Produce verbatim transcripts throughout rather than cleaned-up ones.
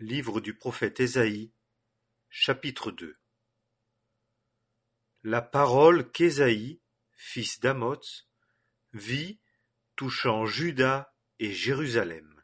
Livre du prophète Ésaïe, chapitre deux. La parole qu'Ésaïe, fils d'Amoz, vit touchant Juda et Jérusalem.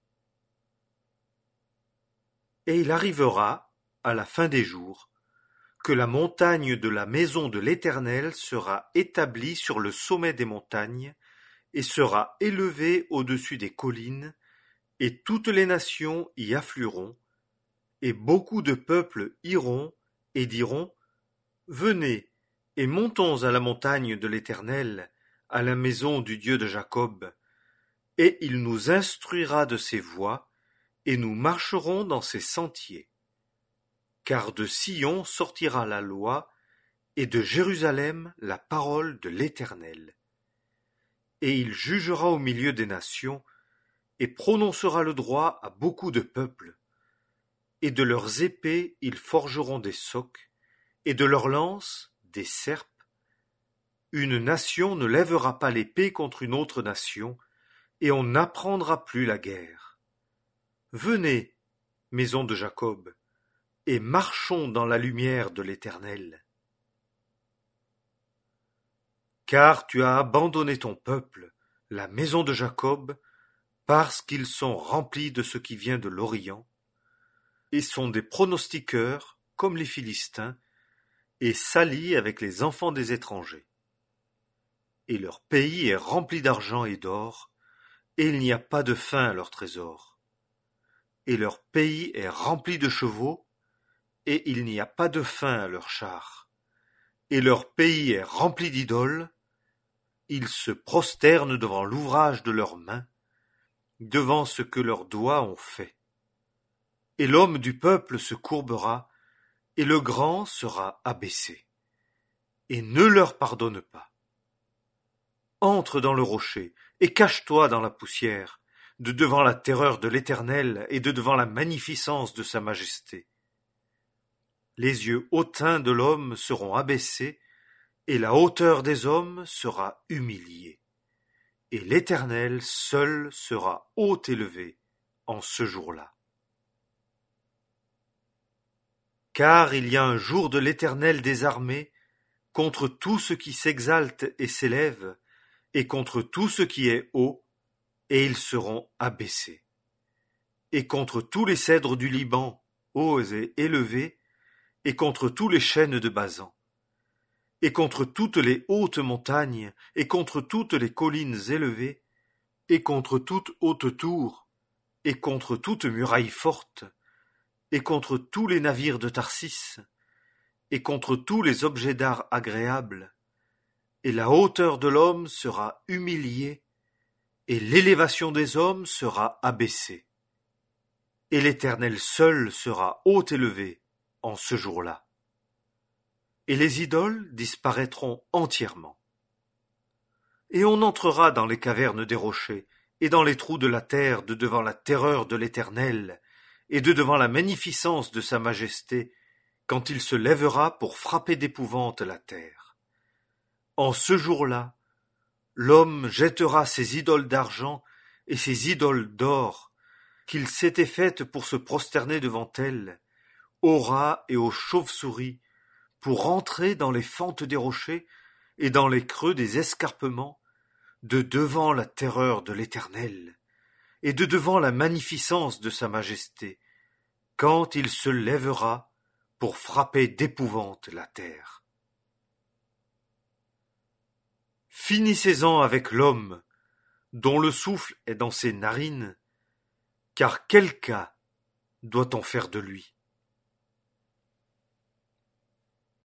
Et il arrivera, à la fin des jours, que la montagne de la maison de l'Éternel sera établie sur le sommet des montagnes et sera élevée au-dessus des collines, et toutes les nations y afflueront, et beaucoup de peuples iront et diront : Venez, et montons à la montagne de l'Éternel, à la maison du Dieu de Jacob, et il nous instruira de ses voies, et nous marcherons dans ses sentiers. Car de Sion sortira la loi, et de Jérusalem la parole de l'Éternel. Et il jugera au milieu des nations, et prononcera le droit à beaucoup de peuples. Et de leurs épées ils forgeront des socs, et de leurs lances des serpes. Une nation ne lèvera pas l'épée contre une autre nation, et on n'apprendra plus la guerre. Venez, maison de Jacob, et marchons dans la lumière de l'Éternel. Car tu as abandonné ton peuple, la maison de Jacob, parce qu'ils sont remplis de ce qui vient de l'Orient, et sont des pronostiqueurs, comme les Philistins, et s'allient avec les enfants des étrangers. Et leur pays est rempli d'argent et d'or, et il n'y a pas de fin à leur trésor. Et leur pays est rempli de chevaux, et il n'y a pas de fin à leurs chars. Et leur pays est rempli d'idoles, ils se prosternent devant l'ouvrage de leurs mains, devant ce que leurs doigts ont fait. Et l'homme du peuple se courbera, et le grand sera abaissé. Et ne leur pardonne pas. Entre dans le rocher, et cache-toi dans la poussière, de devant la terreur de l'Éternel et de devant la magnificence de sa majesté. Les yeux hautains de l'homme seront abaissés, et la hauteur des hommes sera humiliée. Et l'Éternel seul sera haut élevé en ce jour-là. Car il y a un jour de l'Éternel des armées contre tout ce qui s'exalte et s'élève, et contre tout ce qui est haut, et ils seront abaissés. Et contre tous les cèdres du Liban, hauts et élevés, et contre tous les chênes de Basan, et contre toutes les hautes montagnes, et contre toutes les collines élevées, et contre toute haute tour, et contre toute muraille forte, et contre tous les navires de Tarsis, et contre tous les objets d'art agréables, et la hauteur de l'homme sera humiliée, et l'élévation des hommes sera abaissée. Et l'Éternel seul sera haut élevé en ce jour-là. Et les idoles disparaîtront entièrement. Et on entrera dans les cavernes des rochers, et dans les trous de la terre, de devant la terreur de l'Éternel, et de devant la magnificence de sa majesté, quand il se lèvera pour frapper d'épouvante la terre. En ce jour-là, l'homme jettera ses idoles d'argent et ses idoles d'or, qu'il s'était faites pour se prosterner devant elles, aux rats et aux chauves-souris, pour entrer dans les fentes des rochers et dans les creux des escarpements, de devant la terreur de l'Éternel, et de devant la magnificence de sa majesté, quand il se lèvera pour frapper d'épouvante la terre. Finissez-en avec l'homme, dont le souffle est dans ses narines, car quel cas doit-on faire de lui ?